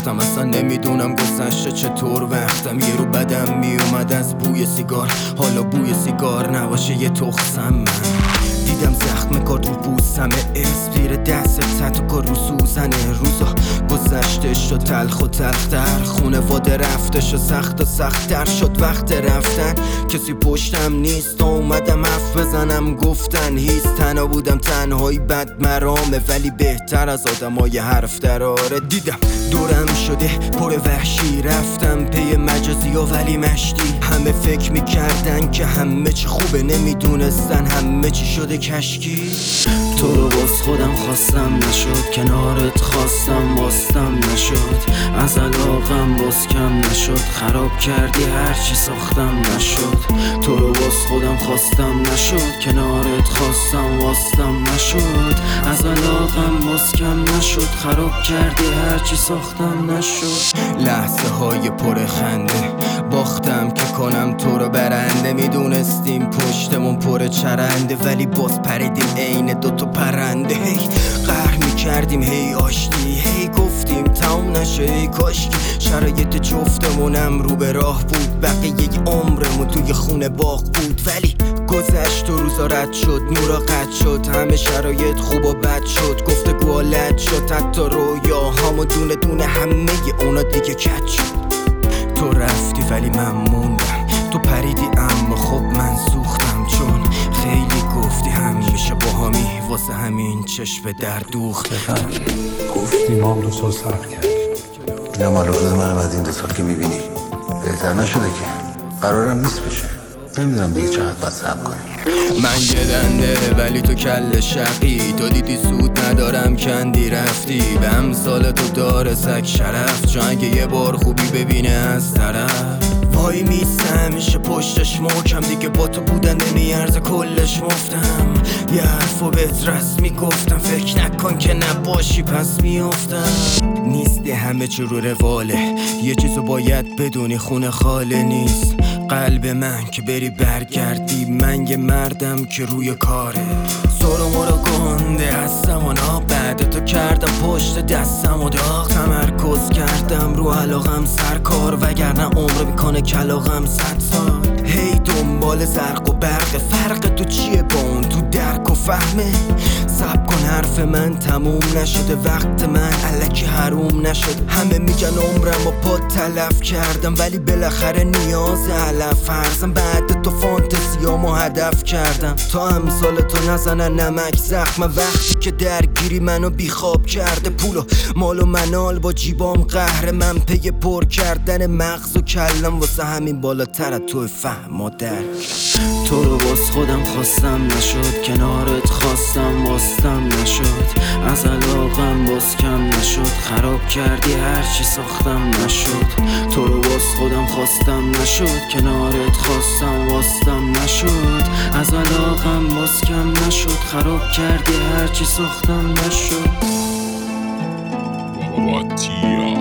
سختم، اصلا نمیدونم گذشته چطور وقتم. یه رو بدم میومد از بوی سیگار، حالا بوی سیگار نباشه یه تخسم. من دیدم زخم کار رو پوستم، اسپیر دست تتو کار رو سوزنه. روزا گذشته شد تلخ و تلختر، خونواده رفته شد سخت و سختتر شد. وقت رفتن کسی پشتم نیست، اومدم حرف بزنم گفتن هیست. تنها بودم تنهایی بد مرامه، ولی بهتر از آدمای حرف دراره. دیدم دورم شده پر وحشی، رفتم پی مجازی و ولی مشتی. همه فکر میکردن که همه چی خوبه، نمیدونستن همه چی شده کشکی. تو رو باز خودم خواستم نشد، کنارت خواستم باستم نشد. از علاقم باز کم نشد، خراب کردی هرچی ساختم نشد. تو رو باز خودم خواستم نشد، کنارت خواستم باستم نشد. از علاقم باز کم نشد، خراب کردی هرچی ساختم نشد. لحظه های پر خنده باختم که کنم تو رو برنده. میدونستیم پشتمون پر چرنده، ولی باز پریدیم عین دوتا پرنده. هی قهر میکردیم هی آشتی، هی گفتیم تموم نشه هی کاشکی. شرایط جفتمونم رو به راه بود، بقیه عمرمون توی خونه باغ بود. ولی گذشت و روزا رد شد، نورا قطع شد، همه شرایط خوب و بد شد. گفتگو لد شد، حتی رویاهامو دونه دونه همه اونا دیگه کج شد. تو رفتی ولی من موندم، تو پریدی اما خب من سوختم. چون خیلی گفتی همیشه با همی، واسه همین چشم در دوخته. گفتی ما هم 2 سال صبر کرد. اینا مال خود من بعد این 2 سال که میبینی بهتر نشده که، قرارم نیست بشه. نمیدونم دیگه چقدر باید صبر کنی. من گدنده ولی تو کل شقی، تو دیدی سود ندارم کندی رفتی. به امثال تو داره سگ شرف، چون اگه یه بار خوبی ببینه از طرف. وای میسته همیشه پشتش محکم، دیگه با تو بودن نمیارزه کلش مفتم. یه حرفو بهت رسمی گفتم، فکر نکن که نباشی پس میافتم. نیستی همه چی رو رواله، یه چیزو باید بدونی خونه خاله نیست. قلب من که بری برگردی، من یه مردم که روی کاره. سرو مرا گنده هستم و بعد تو کردم پشت دستم و داغ. تمرکز کردم رو علاقم سرکار، وگرنه عمر میکنه کلاغم 100 سال. هی دنبال زرق و برق، فرق تو چیه با اون تو درک و فهمه؟ صبر کن حرف من تموم نشده، وقت من الکی حروم نشد. همه میگن عمرم و پا تلف کردم، ولی بالاخره نیاز علف فرزم. بعد تو فانتزیامو هدف کردم، تا امثال تو نزنن نمک زخم. وقتی که درگیری منو بیخواب کرده، پول و مال و منال با جیبام قهر من. پی پر کردن مغز و کلم، واسه همین بالاتر تو فهم و درک. تو رو باز خودم خواستم نشد، کنارت خواستم باستم نشد. از علاقم باز کم نشد، خراب کردی هرچی ساختم نشد. تو رو باز خودم خواستم نشد، کنارت خواستم باستم نشد. از علاقم باز کم نشد، خراب کردی هرچی ساختم نشد.